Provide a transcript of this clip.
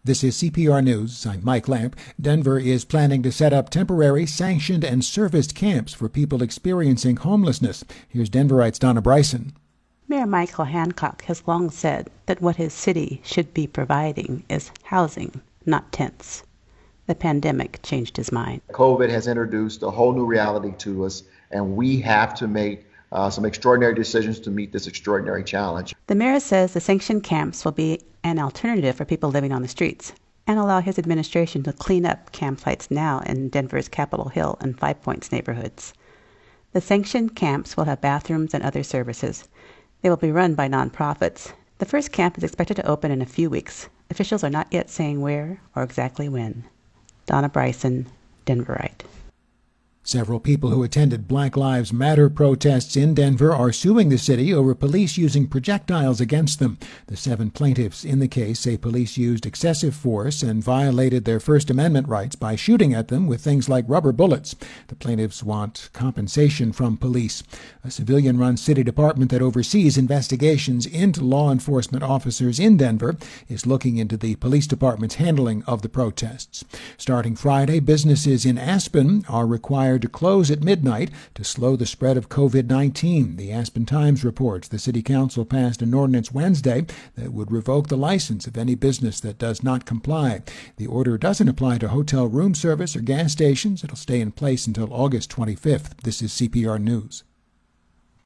This is CPR News. I'm Mike Lamp. Denver is planning to set up temporary, sanctioned, and serviced camps for people experiencing homelessness. Here's Denverite's Donna Bryson. Mayor Michael Hancock has long said that what his city should be providing is housing, not tents. The pandemic changed his mind. COVID has introduced a whole new reality to us, and we have to make some extraordinary decisions to meet this extraordinary challenge. The mayor says the sanctioned camps will be an alternative for people living on the streets and allow his administration to clean up campsites now in Denver's Capitol Hill and Five Points neighborhoods. The sanctioned camps will have bathrooms and other services. They will be run by nonprofits. The first camp is expected to open in a few weeks. Officials are not yet saying where or exactly when. Donna Bryson, Denverite. Several people who attended Black Lives Matter protests in Denver are suing the city over police using projectiles against them. The 7 plaintiffs in the case say police used excessive force and violated their First Amendment rights by shooting at them with things like rubber bullets. The plaintiffs want compensation from police. A civilian-run city department that oversees investigations into law enforcement officers in Denver is looking into the police department's handling of the protests. Starting Friday, businesses in Aspen are required to close at midnight to slow the spread of COVID-19. The Aspen Times reports the City Council passed an ordinance Wednesday that would revoke the license of any business that does not comply. The order doesn't apply to hotel room service or gas stations. It'll stay in place until August 25th. This is CPR News.